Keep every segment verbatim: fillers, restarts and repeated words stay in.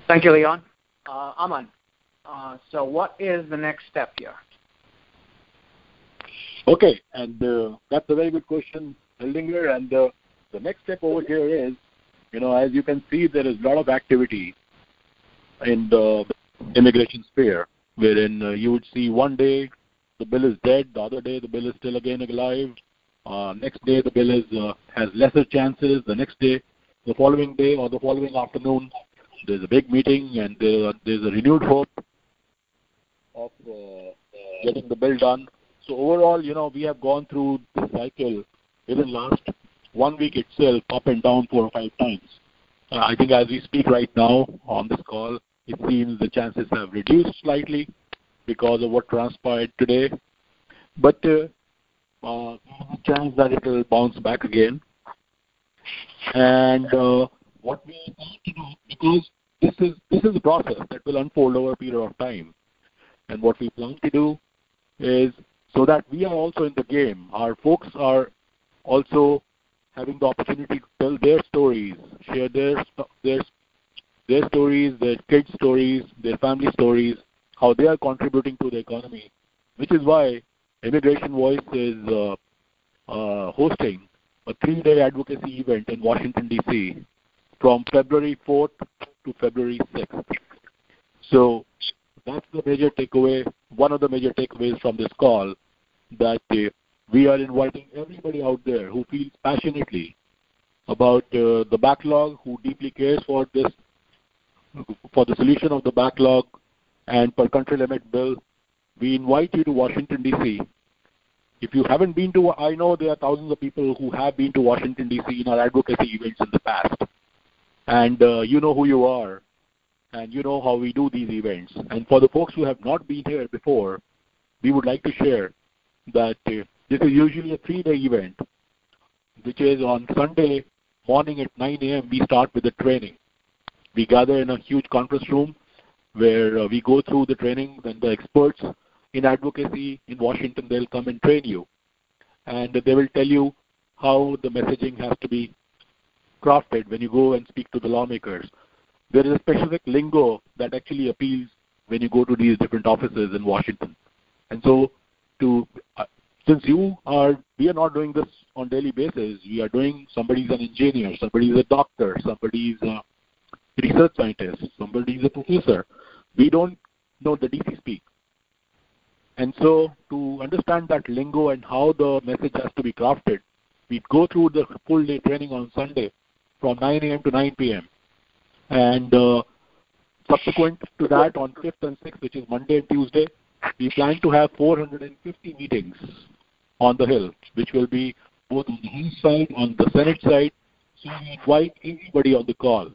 Thank you, Leon. Uh, Aman, uh, so what is the next step here? Okay, and uh, that's a very good question, Hildinger. And uh, the next step over here is, you know, as you can see, there is a lot of activity in the immigration sphere, wherein uh, you would see one day the bill is dead, the other day the bill is still again alive, uh, next day the bill is uh, has lesser chances, the next day, the following day or the following afternoon, there's a big meeting and there, there's a renewed hope of uh, getting the bill done. So overall, you know, we have gone through this cycle within last one week itself, up and down four or five times. Uh, I think as we speak right now on this call, it seems the chances have reduced slightly because of what transpired today. But uh, uh, there's a chance that it will bounce back again. And uh, what we need to do, because this is this is a process that will unfold over a period of time. And what we plan to do is, so that we are also in the game, our folks are also having the opportunity to tell their stories, share their their their stories, their kids' stories, their family stories, how they are contributing to the economy, which is why Immigration Voice is uh, uh, hosting a three-day advocacy event in Washington, D C from February fourth to February sixth. So that's the major takeaway, one of the major takeaways from this call, that uh, we are inviting everybody out there who feels passionately about uh, the backlog, who deeply cares for this, for the solution of the backlog and per country limit bill. We invite you to Washington, D C. If you haven't been to, I know there are thousands of people who have been to Washington, D C in our advocacy events in the past. And uh, you know who you are, and you know how we do these events. And for the folks who have not been here before, we would like to share that uh, this is usually a three-day event, which is on Sunday morning at nine a.m. we start with the training. We gather in a huge conference room where uh, we go through the training, and the experts in advocacy in Washington, they'll come and train you. And they will tell you how the messaging has to be crafted when you go and speak to the lawmakers. There is a specific lingo that actually appeals when you go to these different offices in Washington. And so, to uh, since you are, we are not doing this on daily basis. We are doing, somebody's an engineer, somebody's a doctor, somebody's a research scientist, somebody's a professor. We don't know the D C speak. And so, to understand that lingo and how the message has to be crafted, we go through the full day training on Sunday from nine a.m. to nine p.m. And uh, subsequent to that, on fifth and sixth, which is Monday and Tuesday, we plan to have four hundred fifty meetings on the Hill, which will be both on the House side, on the Senate side. So we invite everybody on the call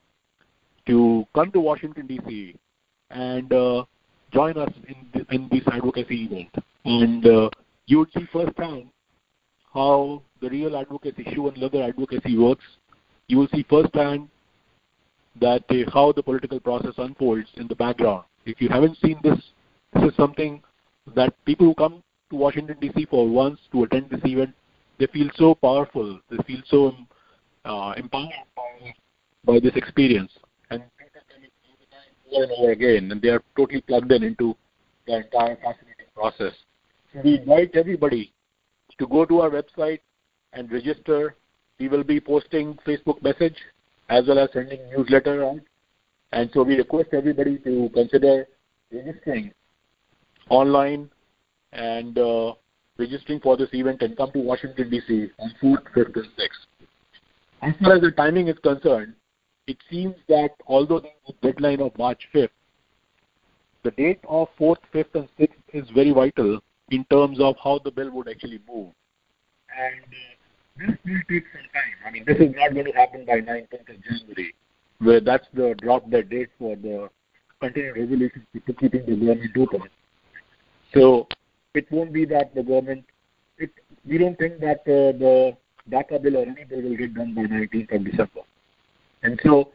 to come to Washington, D C and uh, join us in, the, in this advocacy event. And uh, you would see firsthand how the real advocacy, shoe and leather advocacy works. You will see firsthand that uh, how the political process unfolds in the background. If you haven't seen this, this is something that people who come to Washington, D C for once to attend this event, they feel so powerful, they feel so uh, empowered by, by this experience. And people come over and over again, and they are totally plugged in into the entire fascinating process. So we invite everybody to go to our website and register. We will be posting Facebook message as well as sending newsletter out. And so we request everybody to consider registering online and uh, registering for this event and come to Washington, D C on fourth, fifth, and sixth. As far as the timing is concerned, it seems that although the deadline of March fifth, the date of fourth, fifth, and sixth is very vital in terms of how the bill would actually move. And uh, this will take some time. I mean, this is not going to happen by nineteenth of January, where that's the drop dead date for the continued resolution to keeping the government open. So it won't be that the government, it, we don't think that uh, the DACA bill or any bill will get done by nineteenth of December. And so,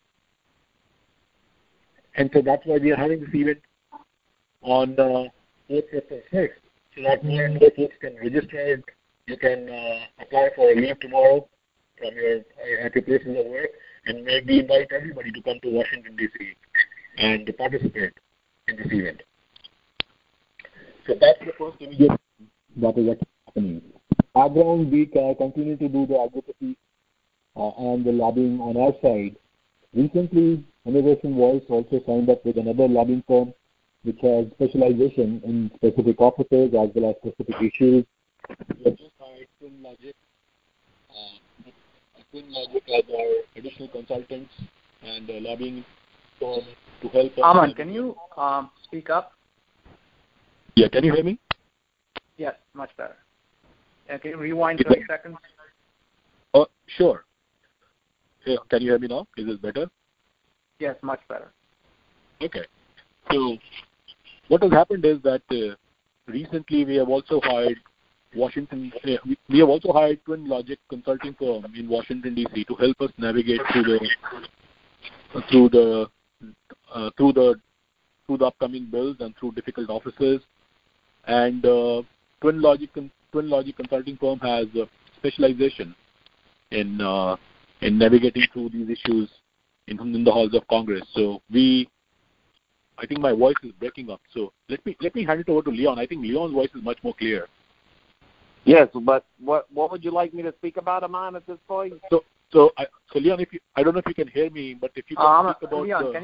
and so that's why we are having this event on uh, fourth, fifth, and sixth, so that more and more folks can register it. You can uh, apply for a leave tomorrow from your, at your places of work, and maybe invite everybody to come to Washington, D C and participate in this event. So that's the first immediate that is happening. Background, we uh, continue to do the advocacy uh, and the lobbying on our side. Recently, Immigration Voice also signed up with another lobbying firm which has specialization in specific offices as well as specific issues. We have just hired Twin Logic, uh, Twin Logic as our additional consultants and uh, lobbying firm to help us. Aman, can you um, speak up? Yeah, can you hear me? Yes, much better. Uh, can you rewind thirty seconds? Oh, sure. Yeah, can you hear me now? Is this better? Yes, much better. Okay. So what has happened is that uh, recently we have also hired Washington. Uh, we, we have also hired Twin Logic consulting firm in Washington D C to help us navigate through the uh, through the uh, through the through the upcoming bills and through difficult offices. And uh, Twin Logic Twin Logic consulting firm has uh, specialization in uh, in navigating through these issues in, in the halls of Congress. So we, I think my voice is breaking up. So let me let me hand it over to Leon. I think Leon's voice is much more clear. Yes, but what what would you like me to speak about, Aman, at this point? So so I, so Leon, if you, I don't know if you can hear me, but if you can Um, speak about Leon, the, can